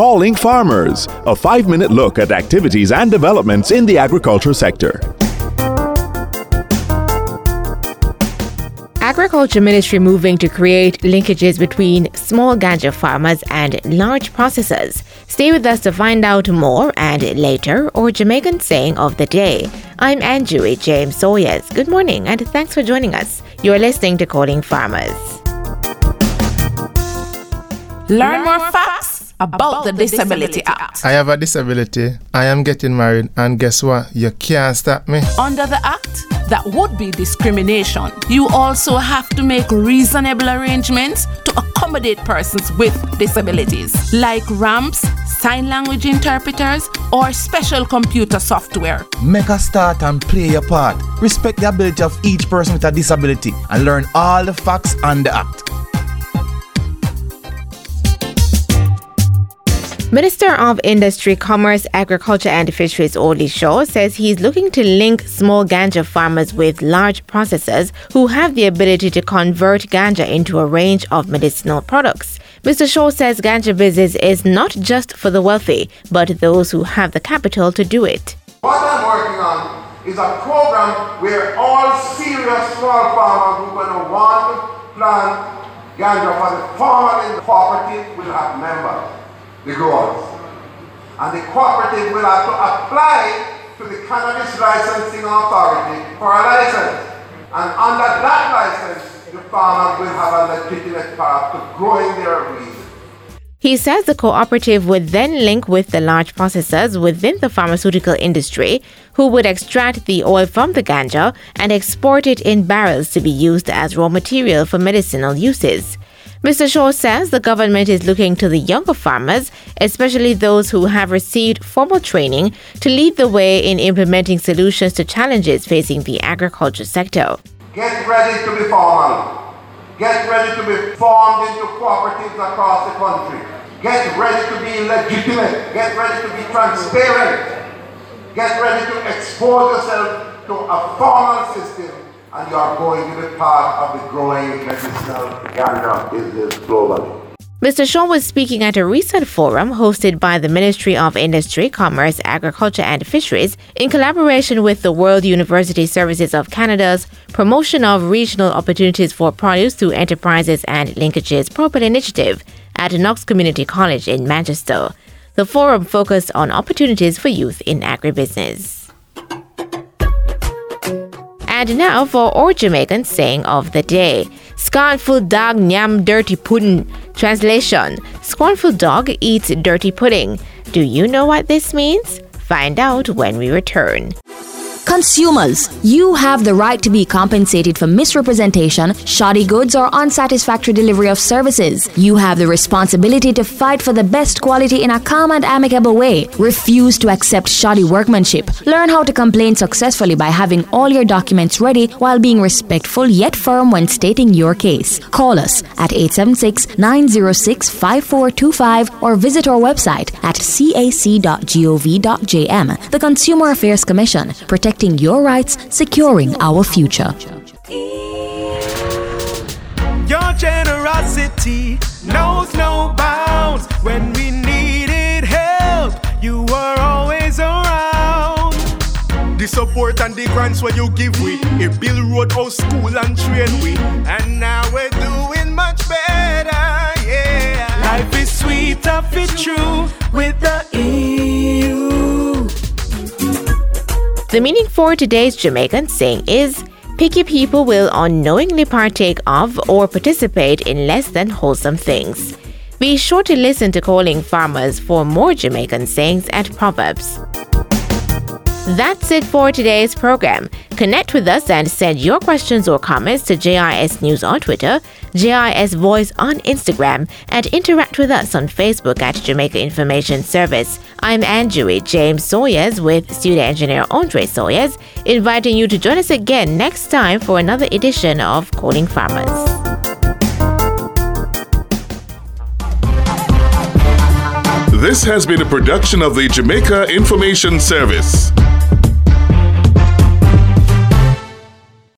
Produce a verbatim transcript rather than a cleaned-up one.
Calling Farmers, a five-minute look at activities and developments in the agriculture sector. Agriculture Ministry moving to create linkages between small ganja farmers and large processors. Stay with us to find out more and later, or Jamaican saying of the day. I'm Andrew James Sawyers. Good morning and thanks for joining us. You're listening to Calling Farmers. Learn more facts about the Disability Act. I have a disability. I am getting married, and guess what? You can't stop me. Under the Act, that would be discrimination. You also have to make reasonable arrangements to accommodate persons with disabilities, like ramps, sign language interpreters, or special computer software. Make a start and play your part. Respect the ability of each person with a disability and learn all the facts on the Act. Minister of Industry, Commerce, Agriculture and Fisheries Audley Shaw says he's looking to link small ganja farmers with large processors who have the ability to convert ganja into a range of medicinal products. Mister Shaw says ganja business is not just for the wealthy, but those who have the capital to do it. What I'm working on is a program where all serious small farmers who are going to want to plant ganja for the farmer in the cooperative will have members. The growers. And the cooperative will have to apply to the Cannabis Licensing Authority for a license. And under that license, the farmers will have a legitimate path to growing their weed. He says the cooperative would then link with the large processors within the pharmaceutical industry who would extract the oil from the ganja and export it in barrels to be used as raw material for medicinal uses. Mister Shaw says the government is looking to the younger farmers, especially those who have received formal training, to lead the way in implementing solutions to challenges facing the agriculture sector. Get ready to be formal. Get ready to be formed into cooperatives across the country. Get ready to be legitimate. Get ready to be transparent. Get ready to expose yourself to a formal system. And you are going to be part of the growing medicinal ganja business globally. Mister Shaw was speaking at a recent forum hosted by the Ministry of Industry, Commerce, Agriculture and Fisheries in collaboration with the World University Services of Canada's Promotion of Regional Opportunities for Produce through Enterprises and Linkages Propel initiative at Knox Community College in Manchester. The forum focused on opportunities for youth in agribusiness. And now for our Jamaican saying of the day. Scornful dog nyam dirty pudding. Translation: scornful dog eats dirty pudding. Do you know what this means? Find out when we return. Consumers, you have the right to be compensated for misrepresentation, shoddy goods, or unsatisfactory delivery of services. You have the responsibility to fight for the best quality in a calm and amicable way. Refuse to accept shoddy workmanship. Learn how to complain successfully by having all your documents ready while being respectful yet firm when stating your case. Call us at eight seven six, nine zero six, five four two five or visit our website at c a c dot gov dot j m. The Consumer Affairs Commission, protecting your rights, securing our future. Your generosity knows no bounds. When we needed help, you were always around. The support and the grants where you give we, it build road, house, school and train we, and now we're doing much better, yeah. Life is sweet, tough, it's true with the E U. The meaning for today's Jamaican saying is, picky people will unknowingly partake of or participate in less than wholesome things. Be sure to listen to Calling Farmers for more Jamaican sayings and proverbs. That's it for today's program. Connect with us and send your questions or comments to J I S News on Twitter, J I S Voice on Instagram, and interact with us on Facebook at Jamaica Information Service. I'm Andrew James Sawyers with studio engineer Andre Sawyers, inviting you to join us again next time for another edition of Calling Farmers. This has been a production of the Jamaica Information Service.